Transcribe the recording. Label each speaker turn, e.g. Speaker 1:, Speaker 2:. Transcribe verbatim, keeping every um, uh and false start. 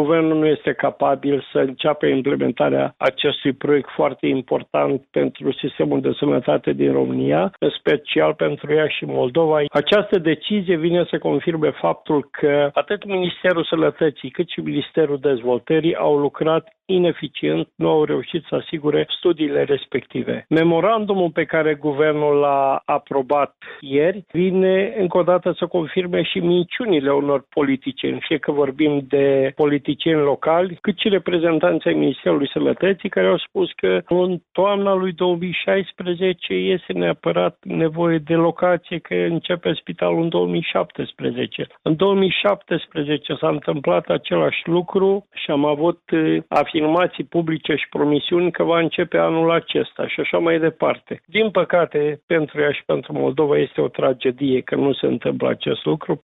Speaker 1: guvernul nu este capabil să înceapă implementarea acestui proiect foarte important pentru sistemul de sănătate din România, în special pentru ea și Moldova. Această decizie vine să confirme faptul că atât Ministerul Sănătății cât și Ministerul Dezvoltării au lucrat ineficient, nu au reușit să asigure studiile respective. Memorandumul pe care guvernul l-a aprobat ieri vine încă o dată să confirme și minciunile unor politicieni, fie că vorbim de politicieni locali, cât și reprezentanții ai Ministerului Sănătății, care au spus că în toamna lui două mii șaisprezece este neapărat nevoie de locație, că începe spitalul în două mii șaptesprezece. În două mii șaptesprezece s-a întâmplat același lucru și am avut afirmații publice și promisiuni că va începe anul acesta și așa mai departe. Din păcate, pentru ea și pentru Moldova este o tragedie că nu se întâmplă acest lucru.